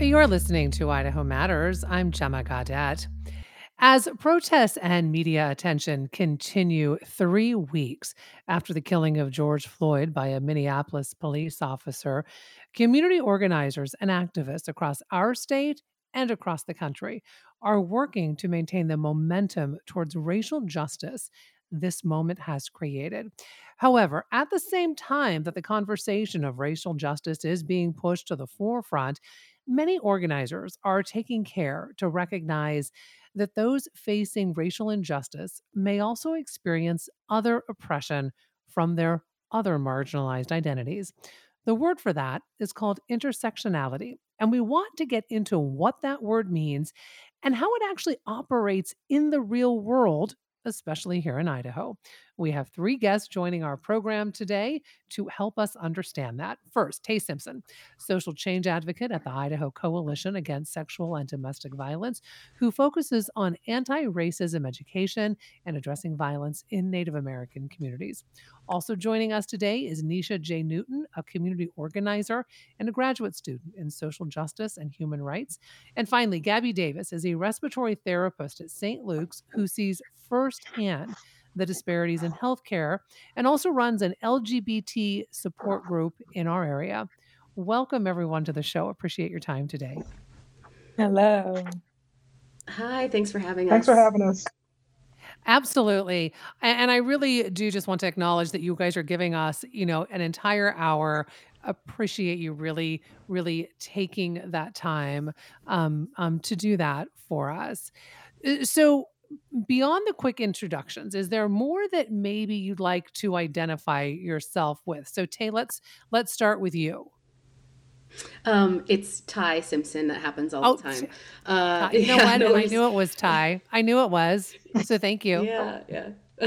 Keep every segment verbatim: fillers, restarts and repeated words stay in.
You're listening to Idaho Matters. I'm Gemma Gaudette. As protests and media attention continue three weeks after the killing of George Floyd by a Minneapolis police officer, community organizers and activists across our state and across the country are working to maintain the momentum towards racial justice this moment has created. However, at the same time that the conversation of racial justice is being pushed to the forefront, many organizers are taking care to recognize that those facing racial injustice may also experience other oppression from their other marginalized identities. The word for that is called intersectionality. And we want to get into what that word means and how it actually operates in the real world, especially here in Idaho. We have three guests joining our program today to help us understand that. First, Tay Simpson, social change advocate at the Idaho Coalition Against Sexual and Domestic Violence, who focuses on anti racism education and addressing violence in Native American communities. Also joining us today is Nisha J. Newton, a community organizer and a graduate student in social justice and human rights. And finally, Gabby Davis is a respiratory therapist at Saint Luke's who sees firsthand the disparities in healthcare and also runs an L G B T support group in our area. Welcome, everyone, to the show. Appreciate your time today. Hello. Hi, thanks for having Thanks us. for having us. Absolutely. A- And I really do just want to acknowledge that you guys are giving us, you know, an entire hour. Appreciate you really, really taking that time um, um, to do that for us. Uh, So, beyond the quick introductions, is there more that maybe you'd like to identify yourself with? So, Tay, let's let's start with you. Um, it's Ty Simpson. That happens all Oh, the t- time. Uh, Ty, you know yeah, what? no And I worries. knew it was Ty. I knew it was. So, thank you. Yeah, yeah.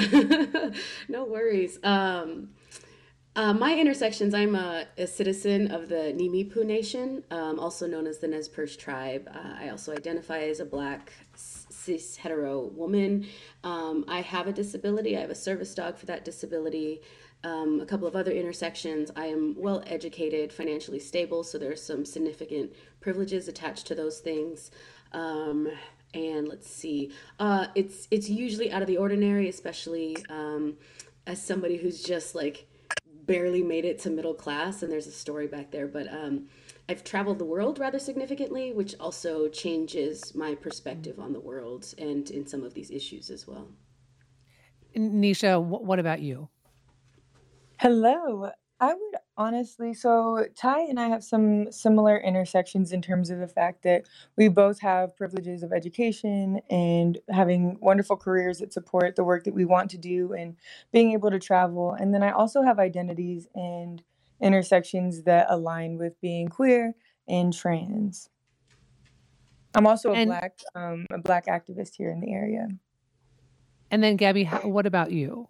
No worries. Um, uh, my intersections, I'm a, a citizen of the Nimipu Nation, um, also known as the Nez Perce tribe. Uh, I also identify as a black cis hetero woman. Um, I have a disability. I have a service dog for that disability. Um, a couple of other intersections. I am well educated, financially stable, so there's some significant privileges attached to those things. Um, and let's see, uh, it's it's usually out of the ordinary, especially um, as somebody who's just like barely made it to middle class, and there's a story back there. But um, I've traveled the world rather significantly, which also changes my perspective on the world and in some of these issues as well. Nisha, wh- what about you? Hello. I would honestly, so Ty and I have some similar intersections in terms of the fact that we both have privileges of education and having wonderful careers that support the work that we want to do and being able to travel. And then I also have identities and intersections that align with being queer and trans. I'm also a And black um a black activist here in the area. and then Gabby, how, what about you?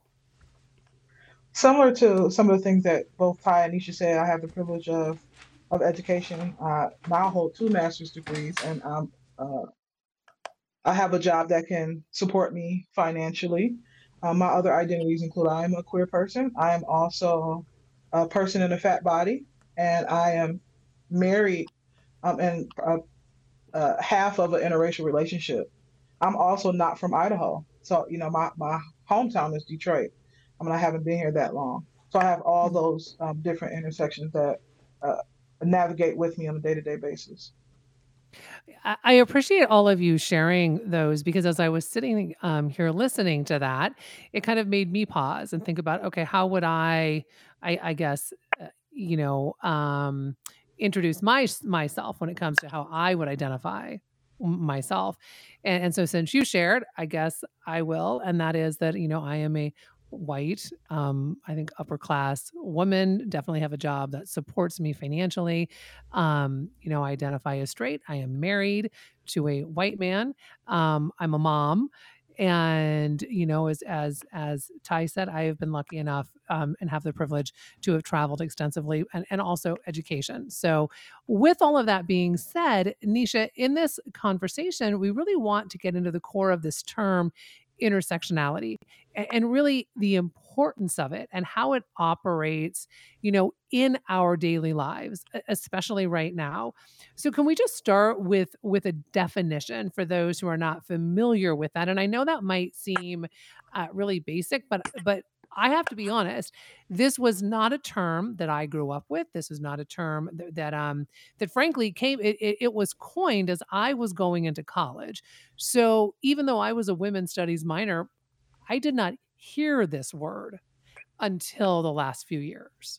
Similar to some of the things that both Ty and Nisha said, I have the privilege of of education. Uh, now I hold two master's degrees, and um, uh, I have a job that can support me financially. Uh, my other identities include I am a queer person. I am also a person in a fat body, and I am married um, and uh, uh, half of an interracial relationship. I'm also not from Idaho. So, you know, my, my hometown is Detroit. I mean, I haven't been here that long. So I have all Mm. those um, different intersections that uh, navigate with me on a day to day basis. I I appreciate all of you sharing those because as I was sitting um, here listening to that, it kind of made me pause and think about, okay, how would I, I, I guess, uh, you know, um, introduce my myself when it comes to how I would identify m- myself, and, and so since you shared, I guess I will, and that is that you know I am a white, um, I think upper class woman, definitely have a job that supports me financially. Um, you know, I identify as straight. I am married to a white man. Um, I'm a mom. And you know, as as as Ty said, I have been lucky enough um, and have the privilege to have traveled extensively and, and also education. So, with all of that being said, Nisha, in this conversation, we really want to get into the core of this term intersectionality a- and really the importance of it and how it operates, you know, in our daily lives, e- especially right now. So can we just start with with a definition for those who are not familiar with that? And I know that might seem uh, really basic, but but I have to be honest, this was not a term that I grew up with. This was not a term that, that um that frankly came it, it, it was coined as I was going into college. So even though I was a women's studies minor, I did not hear this word until the last few years.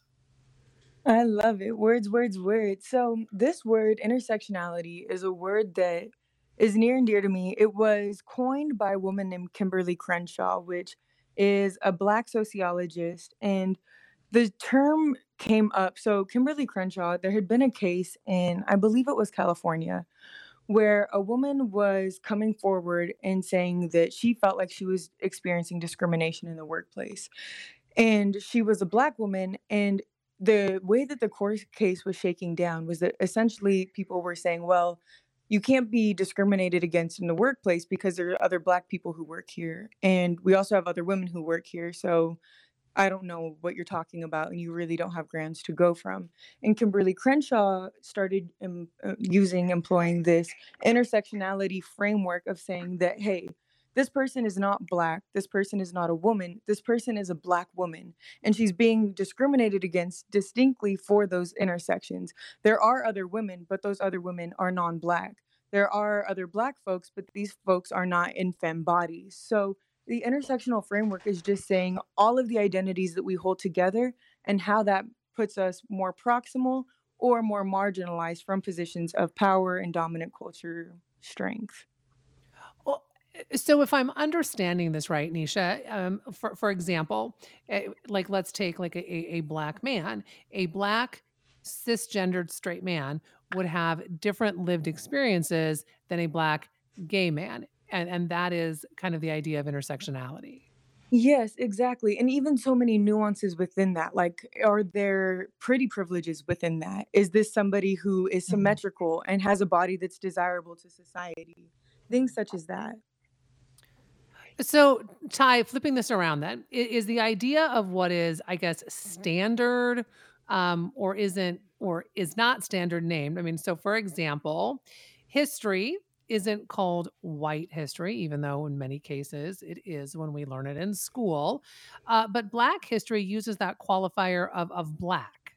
I love it. Words, words, words. So, this word, intersectionality, is a word that is near and dear to me. It was coined by a woman named Kimberly Crenshaw, which is a Black sociologist. And the term came up. So, Kimberly Crenshaw, there had been a case in, I believe it was California, where a woman was coming forward and saying that she felt like she was experiencing discrimination in the workplace, and she was a Black woman. And the way that the court case was shaking down was that essentially people were saying, well, you can't be discriminated against in the workplace because there are other Black people who work here, and we also have other women who work here. So I don't know what you're talking about, and you really don't have grants to go from. And Kimberly Crenshaw started um, uh, using, employing this intersectionality framework of saying that, hey, this person is not Black, this person is not a woman, this person is a Black woman, and she's being discriminated against distinctly for those intersections. There are other women, but those other women are non Black. There are other Black folks, but these folks are not in femme bodies. So the intersectional framework is just saying all of the identities that we hold together and how that puts us more proximal or more marginalized from positions of power and dominant culture strength. Well, eh, so if I'm understanding this right, Nisha, um, for for example, eh, like let's take like a, a, a black man, a black cisgendered straight man would have different lived experiences than a black gay man, and and that is kind of the idea of intersectionality. Yes, exactly. And even so many nuances within that. Like, are there pretty privileges within that? Is this somebody who is Mhm. symmetrical and has a body that's desirable to society? Things such as that. So, Ty, flipping this around then, i- is the idea of what is, I guess, standard um, or isn't or is not standard named. I mean, so for example, history isn't called white history, even though in many cases it is when we learn it in school. Uh, but black history uses that qualifier of, of black.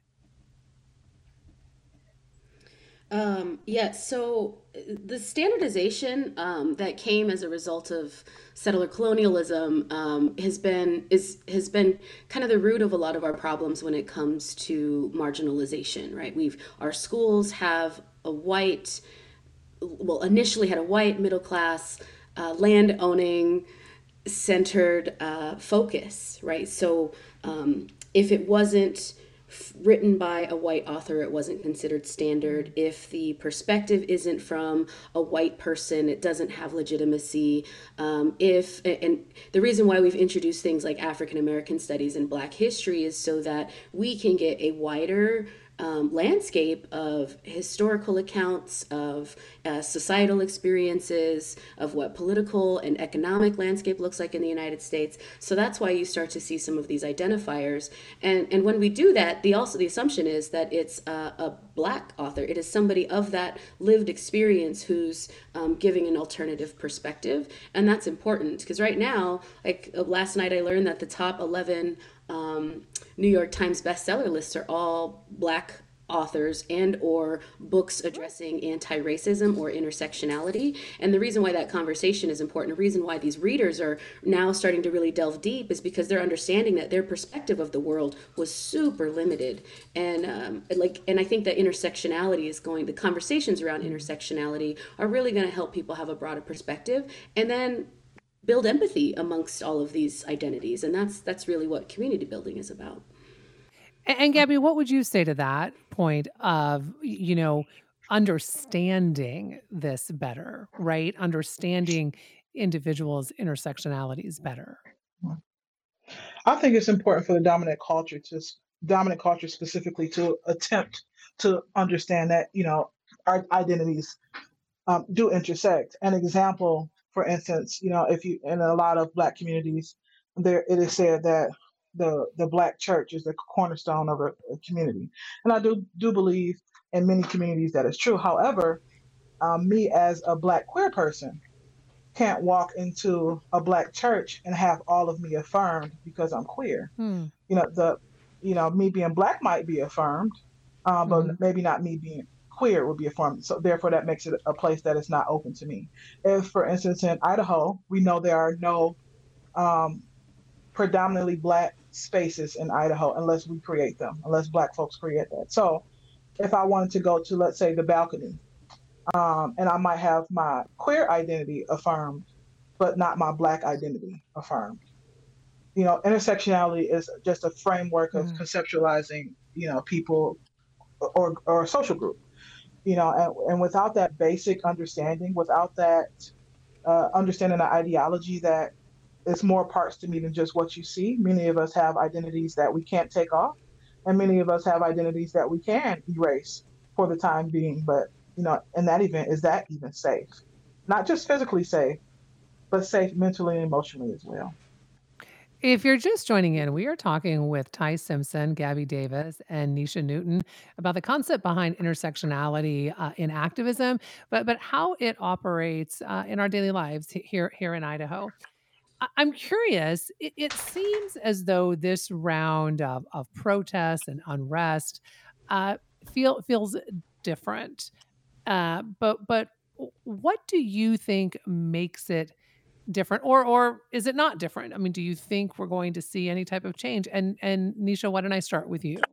Um, yeah, so uh, the standardization um, that came as a result of settler colonialism um, has been is has been kind of the root of a lot of our problems when it comes to marginalization. Right? We've our schools have a white, well, initially had a white middle class, uh, land owning centered uh, focus, right? So um, if it wasn't f- written by a white author, it wasn't considered standard. If the perspective isn't from a white person, it doesn't have legitimacy. Um, if and the reason why we've introduced things like African American studies and Black history is so that we can get a wider um, landscape of historical accounts of uh, societal experiences of what political and economic landscape looks like in the United States. So that's why you start to see some of these identifiers. And and when we do that, the also the assumption is that it's a, a black author. It is somebody of that lived experience who's um, giving an alternative perspective, and that's important because right now, like uh, last night, I learned that the top eleven um, New York Times bestseller lists are all black authors and or books addressing anti-racism or intersectionality. And the reason why that conversation is important, the reason why these readers are now starting to really delve deep is because they're understanding that their perspective of the world was super limited. And um, like and I think that intersectionality is going the conversations around intersectionality are really going to help people have a broader perspective and then build empathy amongst all of these identities, and that's that's really what community building is about. And, and Gabby, what would you say to that point of, y- you know, understanding this better, right? Understanding individuals' intersectionalities better. I think it's important for the dominant culture to s- dominant culture specifically to attempt to understand that you know our identities um, do intersect. An example for instance, you know, if you in a lot of Black communities, there it is said that the the Black church is the cornerstone of a, a community, and I do do believe in many communities that is true. However, um, me as a Black queer person can't walk into a Black church and have all of me affirmed because I'm queer. Hmm. You know, the you know me being Black might be affirmed, um, but hmm maybe not me being queer would be affirmed. So therefore, that makes it a place that is not open to me. If, for instance, in Idaho, we know there are no um, predominantly Black spaces in Idaho unless we create them, unless Black folks create that. So if I wanted to go to, let's say, the balcony, um, and I might have my queer identity affirmed, but not my Black identity affirmed. You know, intersectionality is just a framework of hmm conceptualizing, you know, people or or a social group. You know, and, and without that basic understanding, without that uh, understanding the ideology that it's more parts to me than just what you see. Many of us have identities that we can't take off, and many of us have identities that we can erase for the time being. But you know, in that event, is that even safe? Not just physically safe, but safe mentally and emotionally as well. If you're just joining in, we are talking with Ty Simpson, Gabby Davis, and Nisha Newton about the concept behind intersectionality uh, in activism, but but how it operates uh, in our daily lives he- here here in Idaho. I- I'm curious. It, it seems as though this round of, of protests and unrest uh, feel feels different. Uh, but but what do you think makes it different, or or is it not different? I mean, do you think we're going to see any type of change? And and Nisha, why don't I start with you?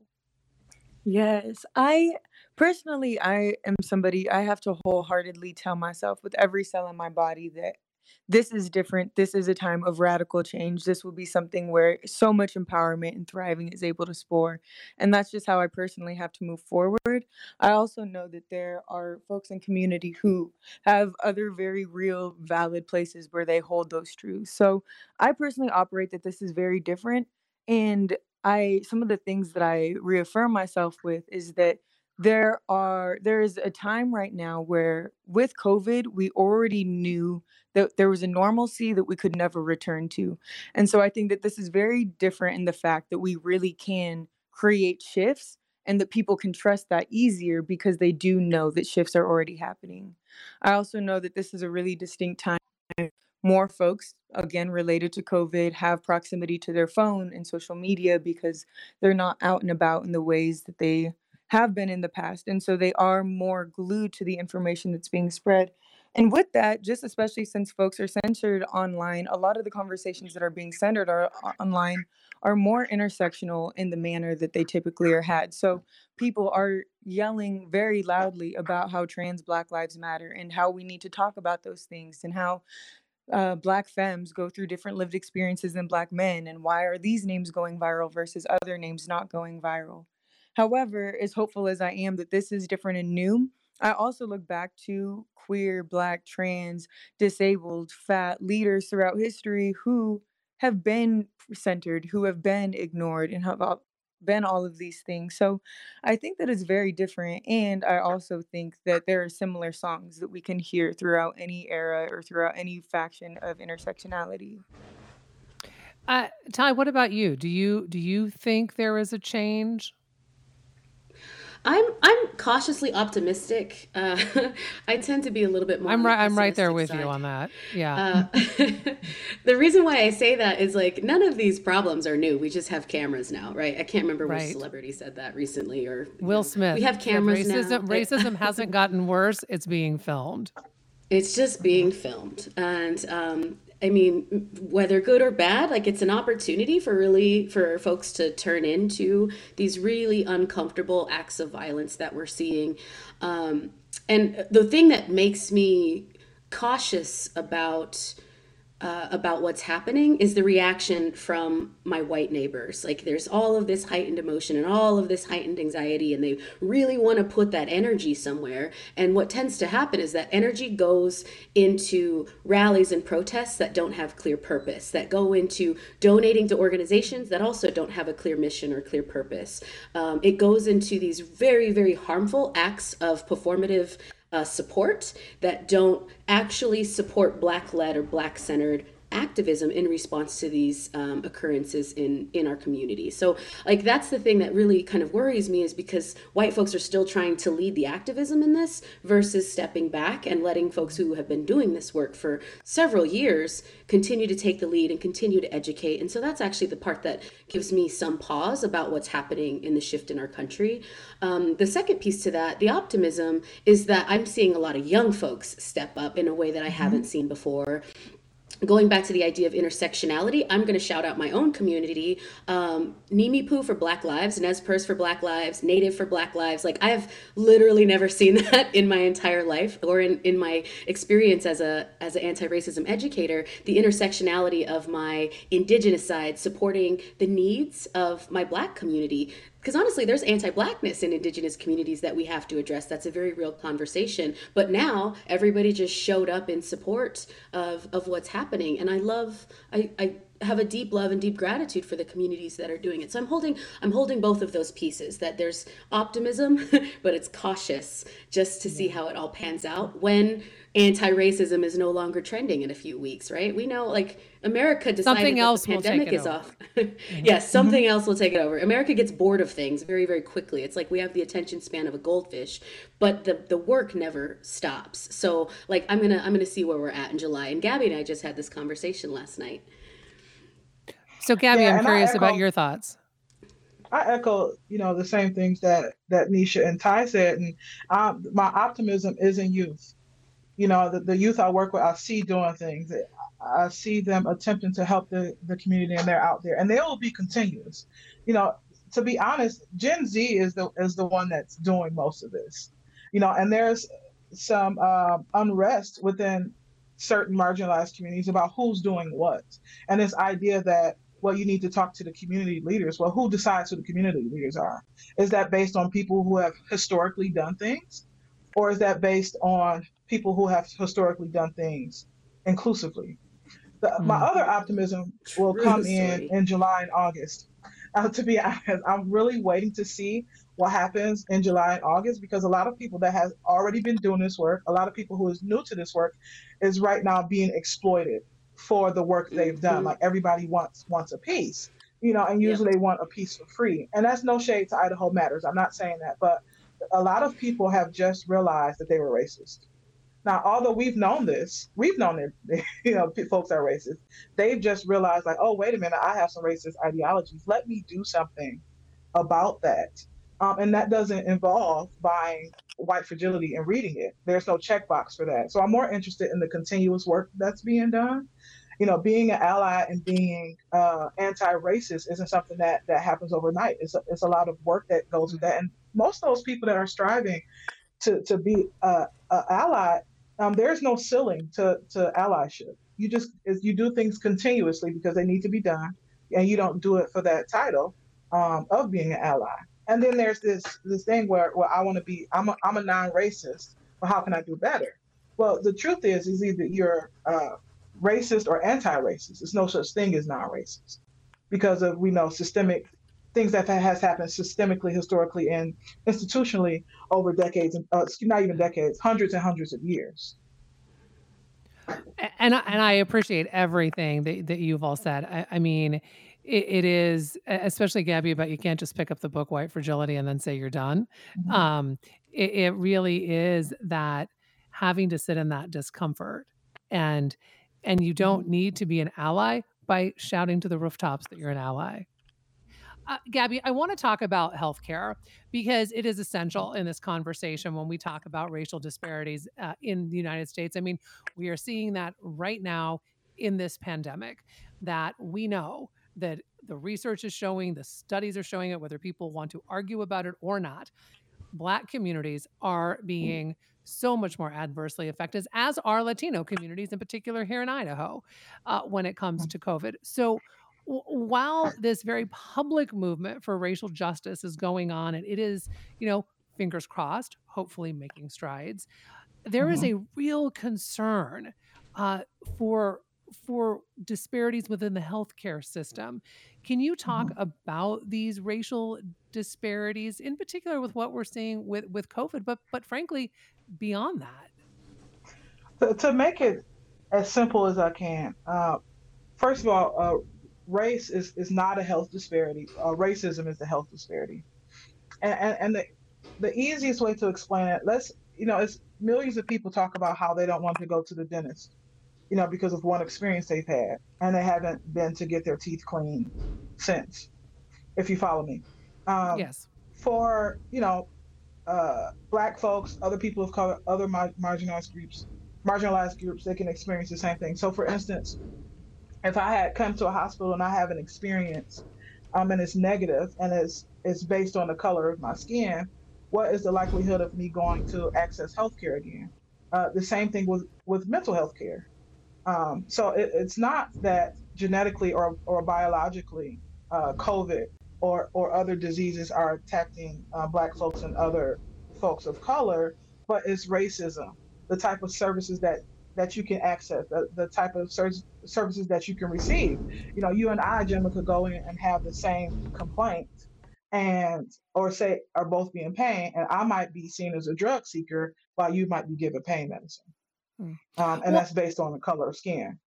Yes, I personally, I am somebody I have to wholeheartedly tell myself with every cell in my body that this is different. This is a time of radical change. This will be something where so much empowerment and thriving is able to spore. And that's just how I personally have to move forward. I also know that there are folks in community who have other very real, valid places where they hold those truths. So I personally operate that this is very different. And I some of the things that I reaffirm myself with is that there are there is a time right now where with COVID we already knew that there was a normalcy that we could never return to. And so I think that this is very different in the fact that we really can create shifts and that people can trust that easier because they do know that shifts are already happening. I also know that this is a really distinct time. More folks, again, related to COVID, have proximity to their phone and social media because they're not out and about in the ways that they have been in the past. And so they are more glued to the information that's being spread. And with that, just especially since folks are centered online, a lot of the conversations that are being centered are o- online are more intersectional in the manner that they typically are had. So people are yelling very loudly about how trans Black lives matter and how we need to talk about those things and how uh, Black femmes go through different lived experiences than Black men, and why are these names going viral versus other names not going viral? However, as hopeful as I am that this is different and new, I also look back to queer, Black, trans, disabled, fat leaders throughout history who have been centered, who have been ignored, and have all- been all of these things. So I think that it's very different. And I also think that there are similar songs that we can hear throughout any era or throughout any faction of intersectionality. Uh, Ty, what about you? Do you do you think there is a change? I'm I'm cautiously optimistic. Uh, I tend to be a little bit more I'm on the right. I'm right there pessimistic with you side. on that. Yeah. Uh, the reason why I say that is like none of these problems are new. We just have cameras now, right? I can't remember which Right. celebrity said that recently, or you Will know, we Smith have said cameras now. racism I, racism hasn't gotten worse. It's being filmed. It's just being filmed. And um, I mean, whether good or bad, like it's an opportunity for really for folks to turn into these really uncomfortable acts of violence that we're seeing. Um, and the thing that makes me cautious about uh, about what's happening is the reaction from my white neighbors. Like there's all of this heightened emotion and all of this heightened anxiety, and they really want to put that energy somewhere. And what tends to happen is that energy goes into rallies and protests that don't have clear purpose, that go into donating to organizations that also don't have a clear mission or clear purpose. Um, it goes into these very, very harmful acts of performative uh, support, that don't actually support Black-led or Black-centered activism in response to these um, occurrences in in our community. So like that's the thing that really kind of worries me, is because white folks are still trying to lead the activism in this versus stepping back and letting folks who have been doing this work for several years continue to take the lead and continue to educate. And so that's actually the part that gives me some pause about what's happening in the shift in our country. Um, the second piece to that, the optimism, is that I'm seeing a lot of young folks step up in a way that I haven't seen before. Going back to the idea of intersectionality, I'm going to shout out my own community. Um, Nimipu for Black Lives, Nez Perce for Black Lives, Native for Black Lives. Like I've literally never seen that in my entire life, or in, in my experience as a as an anti-racism educator. The intersectionality of my Indigenous side supporting the needs of my Black community. Because honestly, there's anti-Blackness in Indigenous communities that we have to address. That's a very real conversation. But now everybody just showed up in support of, of what's happening. And I love, I, I have a deep love and deep gratitude for the communities that are doing it. So I'm holding, I'm holding both of those pieces, that there's optimism, but it's cautious just to see how it all pans out when anti-racism is no longer trending in a few weeks, right? We know, like, America decided Something that else the will take pandemic it is over. off. Yes, something else will take it over. America gets bored of things very, very quickly. It's like we have the attention span of a goldfish, but the the work never stops. So, like, I'm gonna I'm gonna see where we're at in July. And Gabby and I just had this conversation last night. So, Gabby, Yeah, I'm and I curious about echo your thoughts. I echo, you know, the same things that that Nisha and Ty said, and um, my optimism is in youth. You know, the, the youth I work with, I see doing things. I see them attempting to help the, the community, and they're out there, and they will be continuous. You know, to be honest, Gen Z is the is the one that's doing most of this. You know, and there's some uh, unrest within certain marginalized communities about who's doing what, and this idea that, well, you need to talk to the community leaders. Well, who decides who the community leaders are? Is that based on people who have historically done things, or is that based on people who have historically done things inclusively? The, my Mm. other optimism will True come in story. in July and August. Uh, to be honest, I'm really waiting to see what happens in July and August, because a lot of people that has already been doing this work, a lot of people who is new to this work, is right now being exploited for the work they've done. Mm-hmm. Like everybody wants wants a piece, you know, and Yep. usually they want a piece for free. And that's no shade to Idaho Matters. I'm not saying that, but a lot of people have just realized that they were racist. Now, although we've known this, we've known that, you know, folks are racist. They've just realized, like, oh, wait a minute, I have some racist ideologies. Let me do something about that. Um, and that doesn't involve buying White Fragility and reading it. There's no checkbox for that. So I'm more interested in the continuous work that's being done. You know, being an ally and being uh, anti-racist isn't something that that happens overnight. It's a, it's a lot of work that goes with that. And most of those people that are striving to to be a, a ally, um, there's no ceiling to to allyship. You just you do things continuously because they need to be done, and you don't do it for that title um, of being an ally. And then there's this this thing where where I want to be. I'm a, I'm a non-racist, but how can I do better? Well, the truth is, is either you're uh, racist or anti-racist. There's no such thing as non-racist, because of, we know, systemic things that has happened systemically, historically, and institutionally over decades, and uh, not even decades, hundreds and hundreds of years. And I, and I appreciate everything that, that you've all said. I, I mean, it, it is, especially Gabby, about you can't just pick up the book White Fragility and then say you're done. Mm-hmm. Um, it, it really is that having to sit in that discomfort, and and you don't need to be an ally by shouting to the rooftops that you're an ally. Uh, Gabby, I want to talk about healthcare because it is essential in this conversation when we talk about racial disparities uh, in the United States. I mean, we are seeing that right now in this pandemic, that we know that the research is showing, the studies are showing it, whether people want to argue about it or not. Black communities are being so much more adversely affected, as are Latino communities, in particular here in Idaho, uh, when it comes to COVID. So while this very public movement for racial justice is going on, and it is, you know, fingers crossed, hopefully making strides, there is a real concern uh, for for disparities within the healthcare system. Can you talk Mhm. about these racial disparities, in particular with what we're seeing with with COVID, but but frankly, beyond that? To, to make it as simple as I can, uh, first of all, uh, race is, is not a health disparity. Uh, racism is the health disparity. And, and, and the, the easiest way to explain it, let's, you know, it's millions of people talk about how they don't want to go to the dentist, you know, because of one experience they've had and they haven't been to get their teeth cleaned since, if you follow me. Um, Yes. for, you know, uh, Black folks, other people of color, other mar- marginalized groups, marginalized groups, they can experience the same thing. So, for instance, if I had come to a hospital and I have an experience, um, and it's negative and it's it's based on the color of my skin, what is the likelihood of me going to access healthcare again? Uh, the same thing with with mental health care. Um, so it, it's not that genetically or or biologically, uh, COVID or or other diseases are attacking uh, Black folks and other folks of color, but it's racism, the type of services that that you can access, the, the type of ser- services that you can receive. You know, you and I, Gemma, could go in and have the same complaint, and or say are both be in pain, and I might be seen as a drug seeker while you might be given pain medicine, Mm. um, and Well, that's based on the color of skin.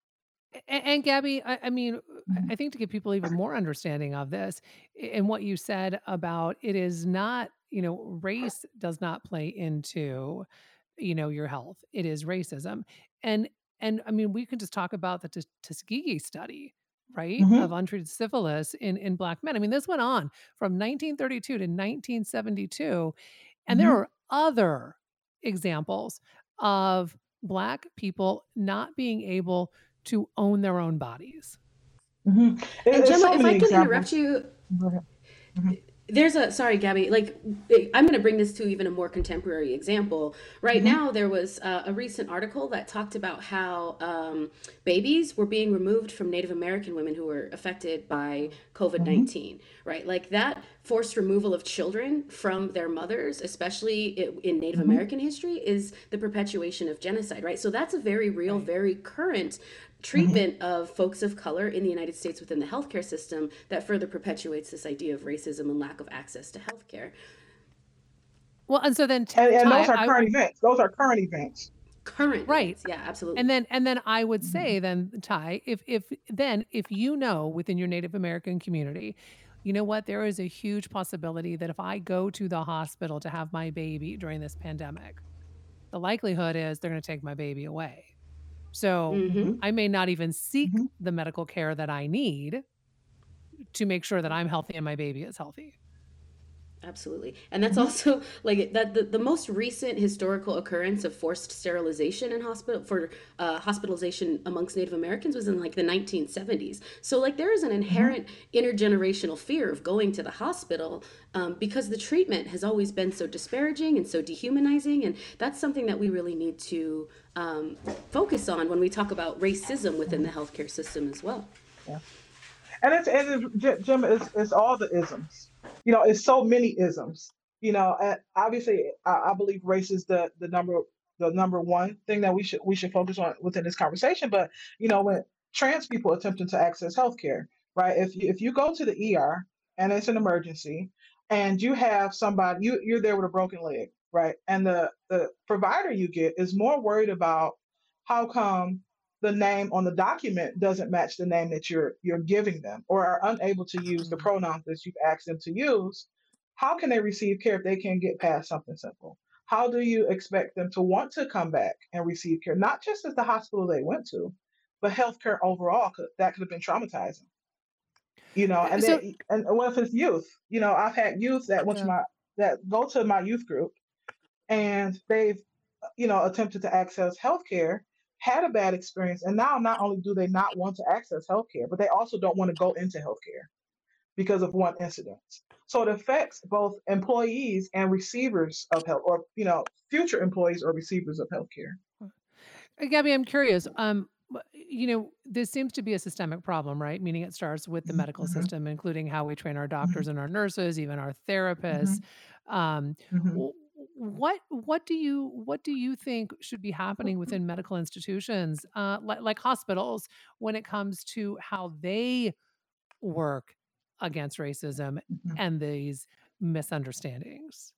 a- and Gabby, I, I mean, Mhm. I think to give people even more understanding of this, a- and what you said about it is not, you know, race does not play into, you know, your health. It is racism, and and I mean, we can just talk about the Tus- Tuskegee study, right, of Mhm. untreated syphilis in in Black men. I mean, this went on from nineteen thirty-two to nineteen seventy-two, and there Mhm. are other examples of Black people not being able to own their own bodies. Mhm. It, And it's Gemma, so if I many can interrupt examples. you, Go ahead. Mhm. there's a sorry Gabby, like I'm going to bring this to even a more contemporary example. Right Mhm. now there was uh, a recent article that talked about how um, babies were being removed from Native American women who were affected by Mhm. COVID nineteen, right? Like that forced removal of children from their mothers, especially in Native Mhm. American history, is the perpetuation of genocide, right? So that's a very real, Right. very current Mhm. treatment of folks of color in the United States within the healthcare system that further perpetuates this idea of racism and lack of access to healthcare. Well, and so then T- And and those Ty, are I current events. Those are current events. Current right. events, yeah, And absolutely. then and then I would Mhm. say then, Ty, if if then if you know within your Native American community, you know what, there is a huge possibility that if I go to the hospital to have my baby during this pandemic, the likelihood is they're going to take my baby away. So Mm-hmm. Mhm. I may not even seek Mhm. the medical care that I need to make sure that I'm healthy and my baby is healthy. Absolutely. And that's Mhm. also like that the, the most recent historical occurrence of forced sterilization in hospital for uh, hospitalization amongst Native Americans was in like the nineteen seventies. So like there is an Mhm. inherent intergenerational fear of going to the hospital um, because the treatment has always been so disparaging and so dehumanizing. And that's something that we really need to um, focus on when we talk about racism within the Mhm. healthcare system as well. Yeah. And it's and it's, J- Jim, it's it's all the isms. You know, it's so many isms. You know, and obviously, I, I believe race is the the number the number one thing that we should we should focus on within this conversation. But you know, when trans people attempting to access healthcare, right? If you if you go to the E R and it's an emergency, and you have somebody you you're there with a broken leg, right? And the the provider you get is more worried about how come the name on the document doesn't match the name that you're you're giving them or are unable to use the Mm. pronouns that you've asked them to use. How can they receive care if they can't get past something simple? How do you expect them to want to come back and receive care, not just at the hospital they went to, but healthcare overall? That could have been traumatizing, you know. Uh, And then So and what if it's youth? You know, I've had youth that went to yeah. my that go to my youth group and they've you know attempted to access healthcare, had a bad experience, and now not only do they not want to access healthcare, but they also don't want to go into healthcare because of one incident. So it affects both employees and receivers of health, or you know future employees or receivers of healthcare. Uh, Gabby, I'm curious. Um, w- you know, this seems to be a systemic problem, right? Meaning it starts with the medical Mhm. system, including how we train our doctors Mhm. and our nurses, even our therapists. Mhm. Um, Mhm. w- what what do you what do you think should be happening within medical institutions, uh, like, like hospitals, when it comes to how they work against racism Mhm. and these misunderstandings?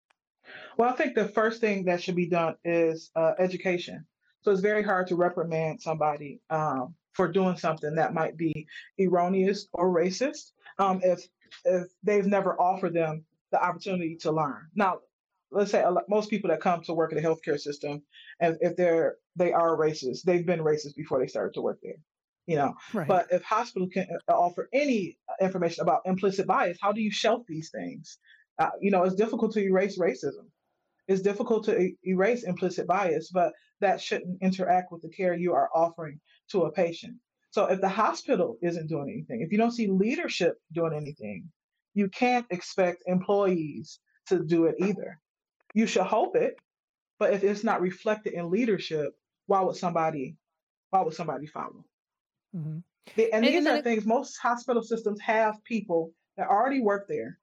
Well, I think the first thing that should be done is uh, education. So it's very hard to reprimand somebody um, for doing something that might be erroneous or racist um, if if they've never offered them the opportunity to learn. Now, let's say a lot, most people that come to work in the healthcare system, and if they're they are racist, they've been racist before they started to work there. You know, Right. but if hospital can uh, offer any information about implicit bias, how do you shelf these things? Uh, you know, it's difficult to erase racism. It's difficult to e- erase implicit bias, but that shouldn't interact with the care you are offering to a patient. So if the hospital isn't doing anything, if you don't see leadership doing anything, you can't expect employees to do it either. You should hope it, but if it's not reflected in leadership, why would somebody why would somebody follow? Hmm. The- And And, and these then are it, things most hospital systems have people that already work there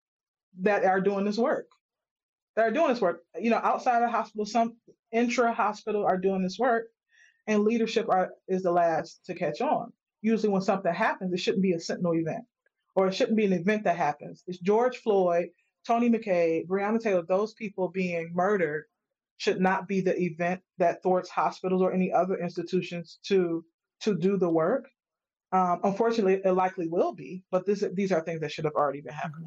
that are doing this work. That are doing this work. You know, outside of the hospital, some intra hospital are doing this work, and leadership are, is the last to catch on. Usually, when something happens, it shouldn't be a sentinel event, or it shouldn't be an event that happens. It's George Floyd, Tony McKay, Breonna Taylor. Those people being murdered should not be the event that thwarts hospitals or any other institutions to to do the work. Um, unfortunately, it likely will be, but this, these are things that should have already been Mhm. happening.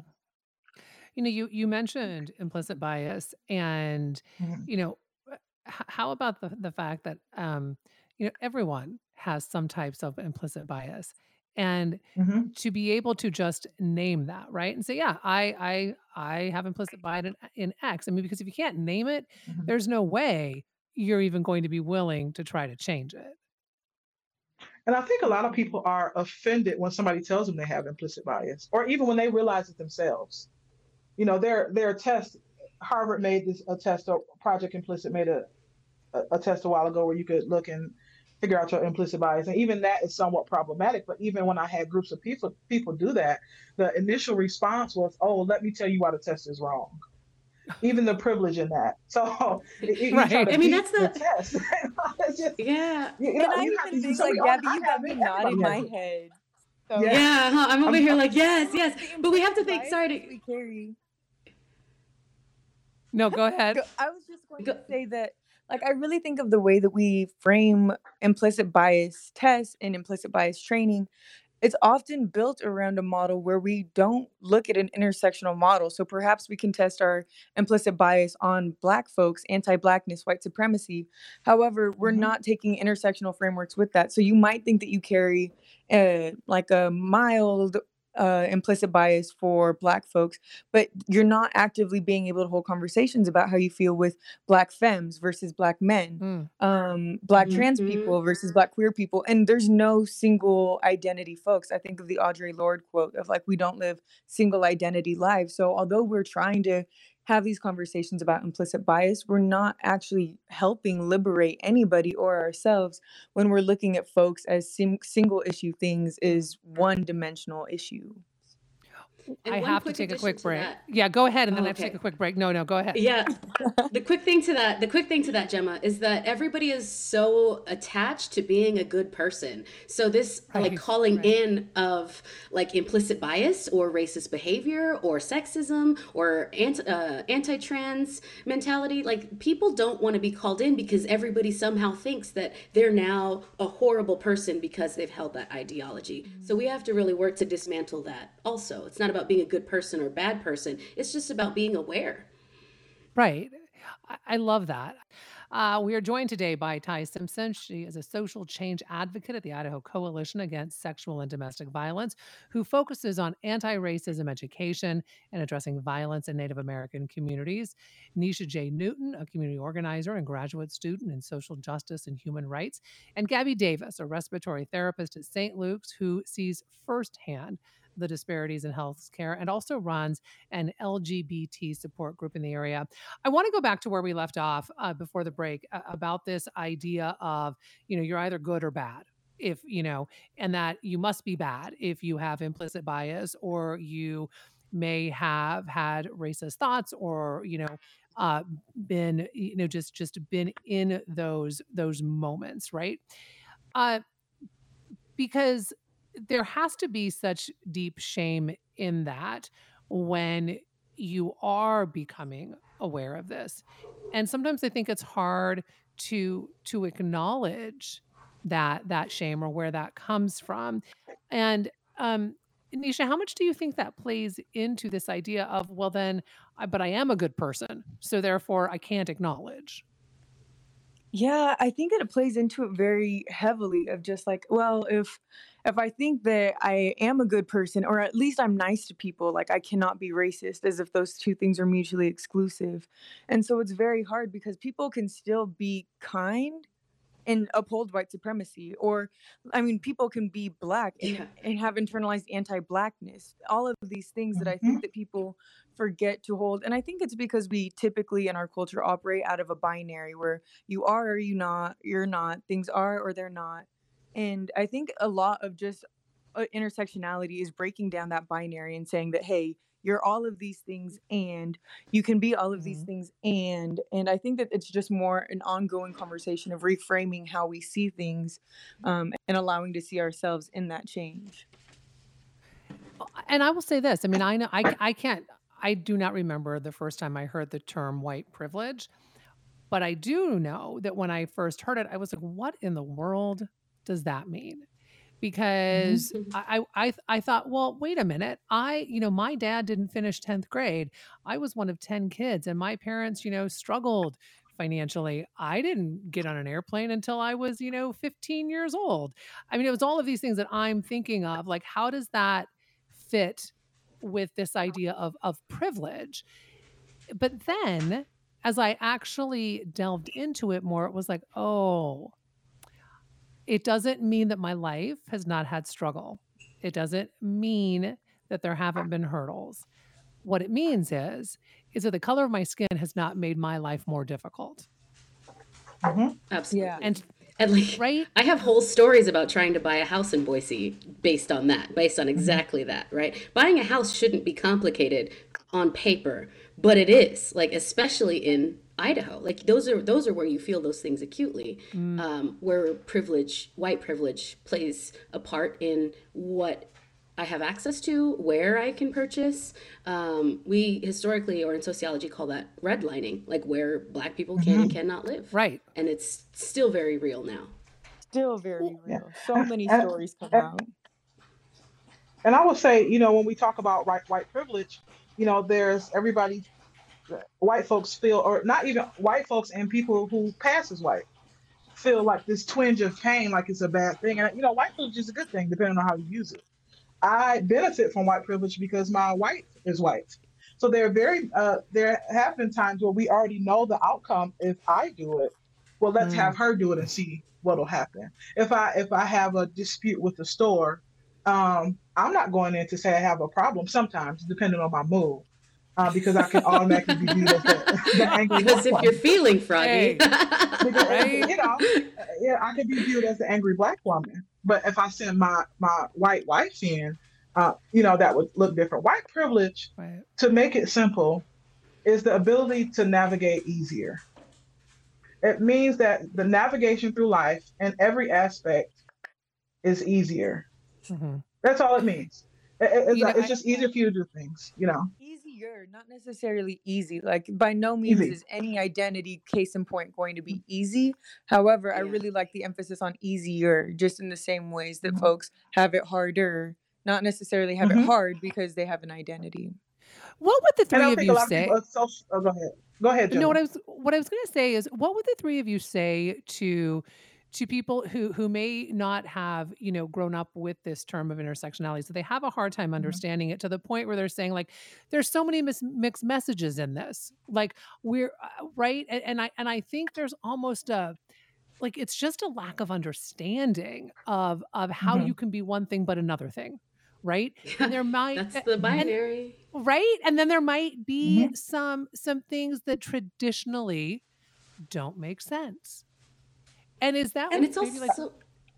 You know, you you mentioned implicit bias, and Mhm. you know, uh, h- how about the the fact that um, you know, everyone has some types of implicit bias, and Mhm. to be able to just name that, right, and say, yeah, I I I have implicit bias in, in X. I mean, because if you can't name it, Mhm. there's no way you're even going to be willing to try to change it. And I think a lot of people are offended when somebody tells them they have implicit bias, or even when they realize it themselves. You know, their their test. Harvard made this a test. Or Project Implicit made a, a a test a while ago where you could look and figure out your implicit bias, and even that is somewhat problematic. But even when I had groups of people people do that, the initial response was, "Oh, let me tell you why the test is wrong." Even the privilege in that. So you, you try Right. to I mean, beat that's the the test. It's just yeah. you, you And know I you have even to. think So we like all Gabby, I you have got it. me nodding Everybody has my it. head. So Yeah. Yeah, huh, I'm over I'm, here I'm like, yes, no, yes. the But we have to implicit think, sorry biases to we carry. No, go ahead. Go, I was just going go. to say that, like, I really think of the way that we frame implicit bias tests and implicit bias training. It's often built around a model where we don't look at an intersectional model. So perhaps we can test our implicit bias on Black folks, anti Blackness, white supremacy. However, we're mhm. not taking intersectional frameworks with that. So you might think that you carry uh, like a mild uh, implicit bias for Black folks, but you're not actively being able to hold conversations about how you feel with Black femmes versus Black men, Mm, um, Black mhm. trans Hmm. people versus Black queer people. And there's no single identity, folks. I think of the Audre Lorde quote of like, we don't live single identity lives. So although we're trying to have these conversations about implicit bias, we're not actually helping liberate anybody or ourselves when we're looking at folks as sim- single issue things is one dimensional issue. I And one have to quick take a addition quick to break. that. Yeah, go ahead, and then Oh, I have to take a okay. quick break. No, no, go ahead. Yeah, the quick thing to that, the quick thing to that, Gemma, is that everybody is so attached to being a good person. So this like Right, calling right. in of like implicit bias or racist behavior or sexism or anti uh, anti-trans mentality, like people don't want to be called in because everybody somehow thinks that they're now a horrible person because they've held that ideology. So we have to really work to dismantle that. Also, it's not about being a good person or bad person. It's just about being aware. Right. I, I love that. Uh, we are joined today by Ty Simpson. She is a social change advocate at the Idaho Coalition Against Sexual and Domestic Violence, who focuses on anti racism education and addressing violence in Native American communities. Nisha J. Newton, a community organizer and graduate student in social justice and human rights. And Gabby Davis, a respiratory therapist at Saint Luke's, who sees firsthand the disparities in health care and also runs an L G B T support group in the area. I want to go back to where we left off uh, before the break uh, about this idea of, you know, you're either good or bad. If, you know, and that you must be bad if you have implicit bias or you may have had racist thoughts or, you know, uh, been, you know, just just been in those those moments, right? Uh, because there has to be such deep shame in that when you are becoming aware of this. And sometimes I think it's hard to to acknowledge that that shame or where that comes from. And um Nisha, how much do you think that plays into this idea of, well, then, I, but I am a good person, so therefore I can't acknowledge? Yeah, I think that it plays into it very heavily of just like, well, if if I think that I am a good person or at least I'm nice to people, like I cannot be racist as if those two things are mutually exclusive. And so it's very hard because people can still be kind and uphold white supremacy, or I mean people can be black and Yeah. and have internalized anti-blackness, all of these things that I Mm-hmm. think that people forget to hold. And I think it's because we typically in our culture operate out of a binary where you are or you not you're not, things are or they're not. And I think a lot of just uh, intersectionality is breaking down that binary and saying that, hey, you're all of these things and you can be all of these Mhm. things. and and I think that it's just more an ongoing conversation of reframing how we see things, um, and allowing to see ourselves in that change. And I will say this, I mean, I know I c I can't I do not remember the first time I heard the term white privilege, but I do know that when I first heard it, I was like, "What in the world does that mean?" Mm-hmm. Because I I I th I thought, "Well, wait a minute, I you know, my dad didn't finish tenth grade. I was one of ten kids, and my parents, you know, struggled financially. I didn't get on an airplane until I was, you know, fifteen years old." I mean, it was all of these things that I'm thinking of, like, how does that fit with this idea of of privilege? But then, as I actually delved into it more, it was like, "Oh, it doesn't mean that my life has not had struggle. It doesn't mean that there haven't been hurdles. What it means is is that the color of my skin has not made my life more difficult." Mm-hmm. Yeah. Absolutely. And And like, right? I have whole stories about trying to buy a house in Boise based on that, based on Mm-hmm. exactly that, right? Buying a house shouldn't be complicated on paper, but it is, like, especially in Idaho. Like, those are those are where you feel those things acutely, Mm, um, where privilege, white privilege, plays a part in what I have access to, where I can purchase. Um, we historically, or in sociology, call that redlining, like where Black people can and Mm-hmm. cannot live. right. And it's still very real now. Still very Well, Yeah. real. So And, many and, stories come and out. and I would say, you know, when we talk about white white privilege, you know, there's everybody, white folks feel, or not even white folks and people who pass as white feel like this twinge of pain, like it's a bad thing. And you know, white privilege is a good thing depending on how you use it. I benefit from white privilege because my wife is white. So there are very uh, there have been times where we already know the outcome if I do it. Well, let's mm, have her do it and see what'll happen. If I if I have a dispute with the store, um, I'm not going in to say I have a problem. Sometimes, depending on my mood, uh, because I can automatically be viewed as the the angry Because black if you're woman. feeling froggy, hey, Because right? you know, uh, yeah, I could be viewed as the angry black woman. But if I send my my white wife in, uh, you know, that would look different. White privilege, Right. to make it simple, is the ability to navigate easier. It means that the navigation through life in every aspect is easier. Mhm. That's all it means. It- it- it's, You know, like, it's I just easier for you to do things, you know, Easier, not necessarily easy. Like by no means easy. is any identity case in point going to be easy. However, I yeah. really like the emphasis on easier, just in the same ways that Mhm. folks have it harder, not necessarily have it Mhm. hard because they have an identity. what would the And three I of think a you lot of people say? are so. Oh, go ahead. Go ahead, No, what Gemma. I was what I was gonna say is, what would the three of you say to to people who who may not have, you know, grown up with this term of intersectionality, so they have a hard time Mhm. understanding it to the point where they're saying, like, there's so many mis- mixed messages in this, like we're uh, right, and, and I and I think there's almost a, like, it's just a lack of understanding of of how you Mhm. can be one thing but another thing, right? And Yeah. there might That's a- the Mhm. and binary. right, and then there might be Mhm. some some things that traditionally don't make sense. And is that And what it's maybe, like, also,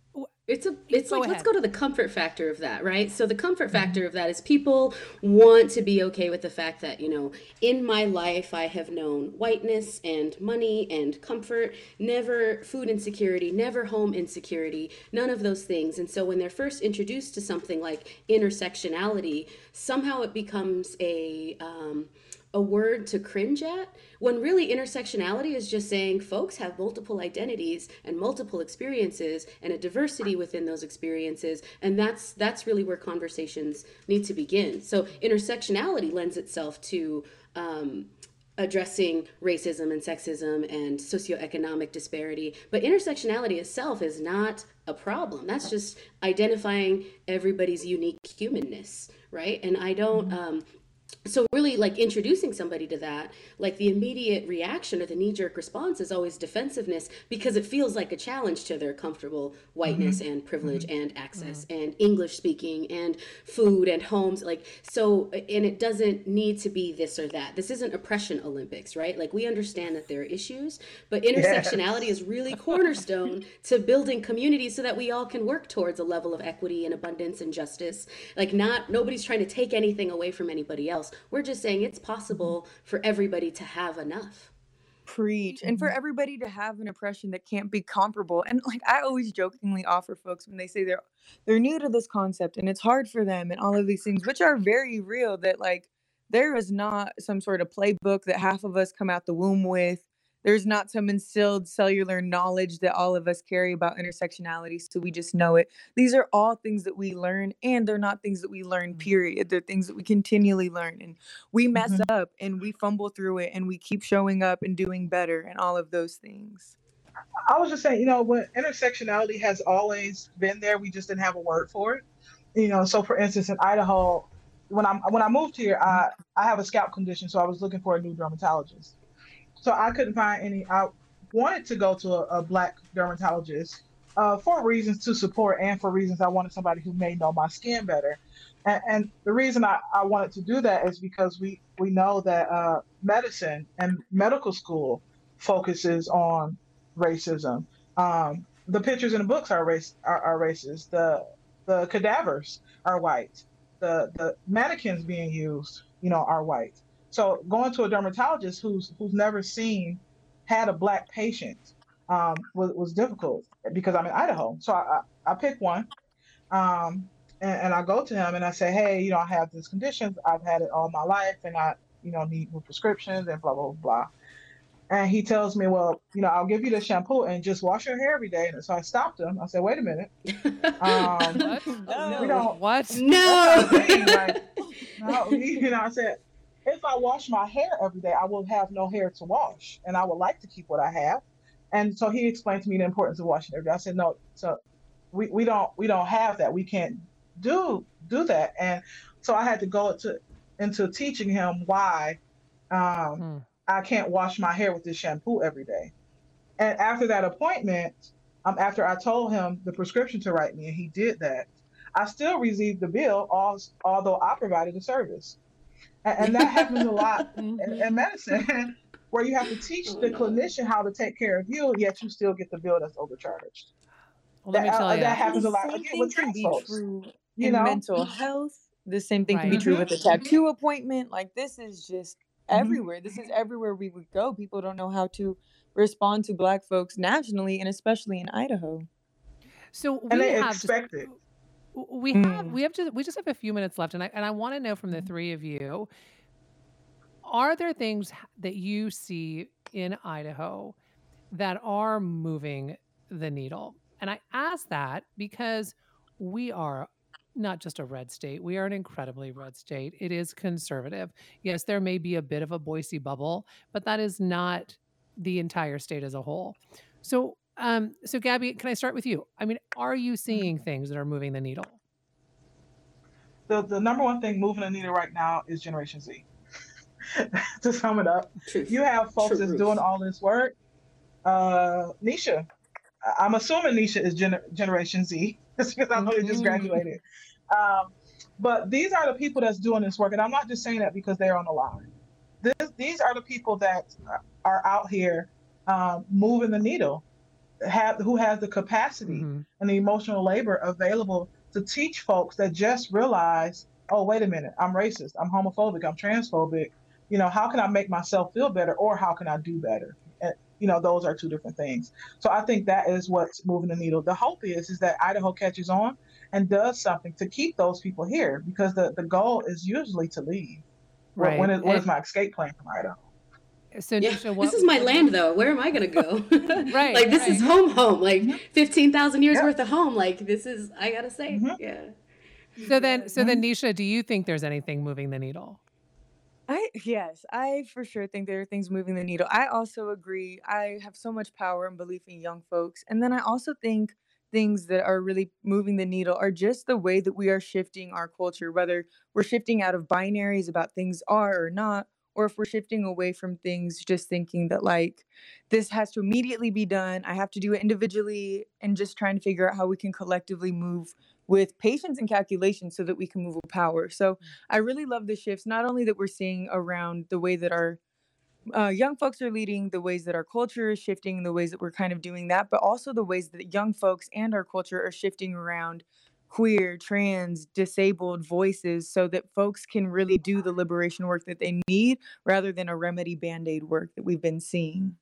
It's a it's Go like ahead. let's go to the comfort factor of that, right? So the comfort factor of that is people want to be okay with the fact that, you know, in my life I have known whiteness and money and comfort, never food insecurity, never home insecurity, none of those things. And so when they're first introduced to something like intersectionality, somehow it becomes a um, a word to cringe at, when really intersectionality is just saying folks have multiple identities and multiple experiences and a diversity within those experiences, and that's that's really where conversations need to begin. So intersectionality lends itself to um, addressing racism and sexism and socioeconomic disparity, but intersectionality itself is not a problem. That's just identifying everybody's unique humanness, right? And I don't um, so really, like, introducing somebody to that, like, the immediate reaction or the knee-jerk response is always defensiveness, because it feels like a challenge to their comfortable whiteness Mm-hmm. and privilege Mm-hmm. and access and English speaking and food and homes, like, so, and it doesn't need to be this or that. This isn't oppression Olympics, right? Like, we understand that there are issues, but intersectionality Yes. is really cornerstone to building communities so that we all can work towards a level of equity and abundance and justice. Like, not nobody's trying to take anything away from anybody else. We're just saying it's possible for everybody to have enough. Preach. And for everybody to have an oppression that can't be comparable. And like I always jokingly offer folks when they say they're they're new to this concept and it's hard for them and all of these things, which are very real, that like there is not some sort of playbook that half of us come out the womb with. There's not some instilled cellular knowledge that all of us carry about intersectionality, so we just know it. These are all things that we learn, and they're not things that we learn, period. They're things that we continually learn. And we mess Mm-hmm. up and we fumble through it and we keep showing up and doing better and all of those things. I was just saying, you know, when intersectionality has always been there, we just didn't have a word for it. You know, so for instance, in Idaho, when I'm when I moved here, I I have a scalp condition, so I was looking for a new dermatologist. So I couldn't find any. I wanted to go to a, a black dermatologist uh, for reasons to support and for reasons I wanted somebody who may know my skin better. And, and the reason I, I wanted to do that is because we, we know that uh, medicine and medical school focuses on racism. Um, the pictures in the books are race are, are racist. The the cadavers are white. The the mannequins being used, you know, are white. So going to a dermatologist who's who's never seen had a black patient um, was was difficult because I'm in Idaho. So I I, I pick one, um, and, and I go to him and I say, hey, you know, I have this condition. I've had it all my life, and I you know need new prescriptions and blah blah blah. And he tells me, well, you know, I'll give you the shampoo and just wash your hair every day. And so I stopped him. I said, wait a minute. Um, What? No. we don't. What? That's No. not a thing. Like, no, you know, I said, if I wash my hair every day, I will have no hair to wash, and I would like to keep what I have. And so he explained to me the importance of washing every day. I said, no, so we, we don't we don't have that. We can't do do that. And so I had to go to into teaching him why um, Hmm. I can't wash my hair with this shampoo every day. And after that appointment, um, after I told him the prescription to write me, and he did that, I still received the bill, although I provided the service. And, and that happens a lot in, Mhm. in medicine, where you have to teach Oh, the no. clinician how to take care of you, yet you still get the bill that's overcharged. Well, let That me tell uh, you. that And happens a the lot same again thing with can trans be folks. true You in know. mental health. The same thing can be Right. true Hmm. with a tattoo appointment. Like this is just Hmm. everywhere. This is everywhere we would go. People don't know how to respond to black folks nationally and especially in Idaho. So And we they have just expect it. w- we have Mm. we have just we just have a few minutes left, and I and I want to know from the Mhm. three of you, are there things h- that you see in Idaho that are moving the needle? And I ask that because we are not just a red state, we are an incredibly red state. It is conservative. Yes, there may be a bit of a Boise bubble, but that is not the entire state as a whole. So, um, so Gabby, can I start with you? I mean, are you seeing things that are moving the needle? The the number one thing moving the needle right now is Generation Z. To sum it up, Truth. you have folks that's doing Truth. all this work. Uh, Nisha, I- I'm assuming Nisha is gener- Generation Z, just because I know they just Mhm. graduated. Um, but these are the people that's doing this work, and I'm not just saying that because they're on the line. This, these are the people that are out here um, moving the needle. have who has the capacity hmm and the emotional labor available to teach folks that just realize, oh, wait a minute, I'm racist, I'm homophobic, I'm transphobic. You know, how can I make myself feel better, or how can I do better? And, you know, those are two different things. So I think that is what's moving the needle. The hope is is that Idaho catches on and does something to keep those people here, because the, the goal is usually to leave. What when Right. is what is And my escape plan from Idaho? so, Yeah, Nisha, this what? is my What do you? land though. Where am I gonna go? Right. Like this is Right. Hmm. home home. Like Hmm. fifteen thousand years Yep. worth of home. Like this is I gotta say. Hmm. Yeah. So then, Yes. so then, Hmm. Nisha, do you think there's anything moving the needle? I yes, I for sure think there are things moving the needle. I also agree. I have so much power and belief in young folks. And then I also think things that are really moving the needle are just the way that we are shifting our culture, whether we're shifting out of binaries about things are or not, or if we're shifting away from things just thinking that like this has to immediately be done. I have to do it individually, and just trying to figure out how we can collectively move with patience and calculation so that we can move with power. So I really love the shifts, not only that we're seeing around the way that our uh, young folks are leading, the ways that our culture is shifting, the ways that we're kind of doing that, but also the ways that young folks and our culture are shifting around queer, trans, disabled voices so that folks can really do the liberation work that they need rather than a remedy band-aid work that we've been seeing.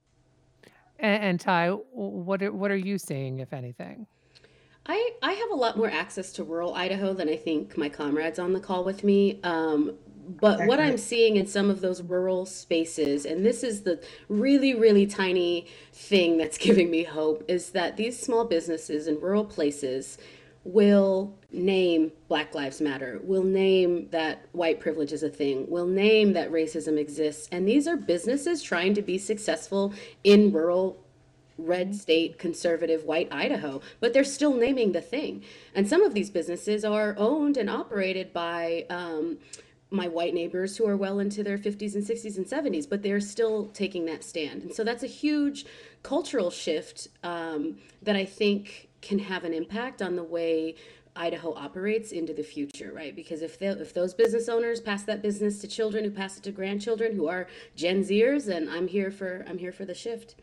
And, and Ty, w- what are, what are you seeing, if anything? I, I have a lot more access to rural Idaho than I think my comrades on the call with me. Um, but what I'm Accurate. seeing in some of those rural spaces, and this is the really, really tiny thing that's giving me hope, is that these small businesses in rural places will name Black Lives Matter, will name that white privilege is a thing, will name that racism exists. And these are businesses trying to be successful in rural red state conservative white Idaho, but they're still naming the thing. And some of these businesses are owned and operated by um, my white neighbors who are well into their fifties and sixties and seventies, but they're still taking that stand. And so that's a huge cultural shift um, that I think can have an impact on the way Idaho operates into the future, right? Because if they, if those business owners pass that business to children, who pass it to grandchildren, who are Gen Zers, then I'm here for I'm here for the shift.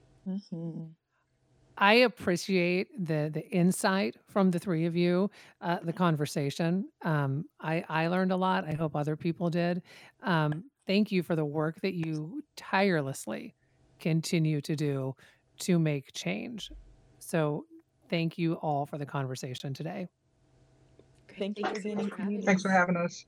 Mhm. I appreciate the the insight from the three of you, uh, the conversation. Um, I I learned a lot. I hope other people did. Um, thank you for the work that you tirelessly continue to do to make change. So, thank you all for the conversation today. Great. Thank you Thank for you so being much in for having community. Thanks for us. having us.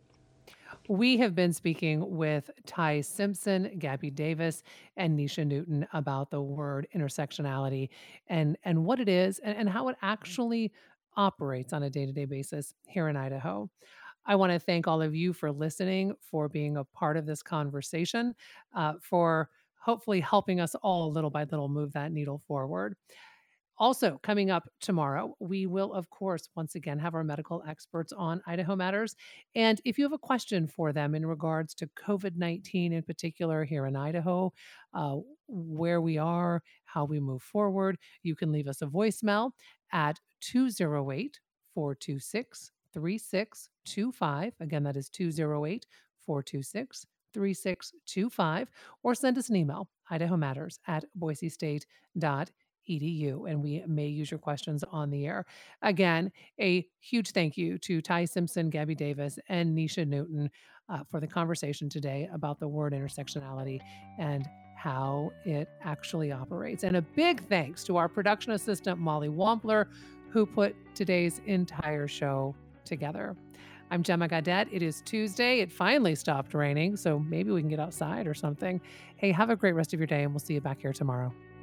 We have been speaking with Ty Simpson, Gabby Davis, and Nisha Newton about the word intersectionality and, and what it is and, and how it actually operates on a day to day basis here in Idaho. I want to thank all of you for listening, for being a part of this conversation, uh, for hopefully helping us all little by little move that needle forward. Also, coming up tomorrow, we will, of course, once again have our medical experts on Idaho Matters. And if you have a question for them in regards to COVID nineteen in particular here in Idaho, uh, where we are, how we move forward, you can leave us a voicemail at two oh eight, four two six, three six two five. Again, that is two oh eight, four two six, three six two five, or send us an email, idaho matters at boise state dot edu, and we may use your questions on the air. Again, a huge thank you to Ty Simpson, Gabby Davis, and Nisha Newton uh, for the conversation today about the word intersectionality and how it actually operates. And a big thanks to our production assistant, Molly Wampler, who put today's entire show together. I'm Gemma Gadet. It is Tuesday. It finally stopped raining, so maybe we can get outside or something. Hey, have a great rest of your day, and we'll see you back here tomorrow.